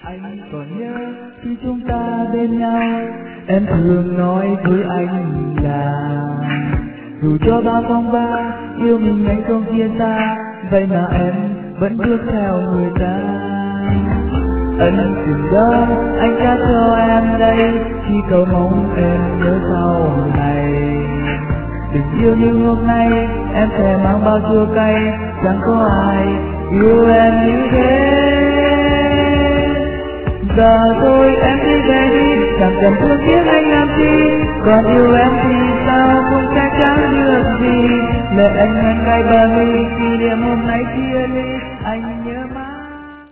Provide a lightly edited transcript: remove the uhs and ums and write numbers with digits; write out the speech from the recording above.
Anh còn nhớ khi chúng ta bên nhau, em thường nói với anh là dù cho bao phong ba yêu mình anh không chia xa, vậy mà em vẫn bước theo người ta. Ân tình đó anh đã cho em đây, chỉ cầu mong em nhớ sau này. Tình yêu như hôm nay em sẽ mang bao chua cay, chẳng có ai yêu em như thế. Giờ thôi em đi về đi, chẳng cần thương tiếc anh làm chi, còn yêu em thì sao không chắc chắn được gì. Lệ anh ngân ngay bờ mi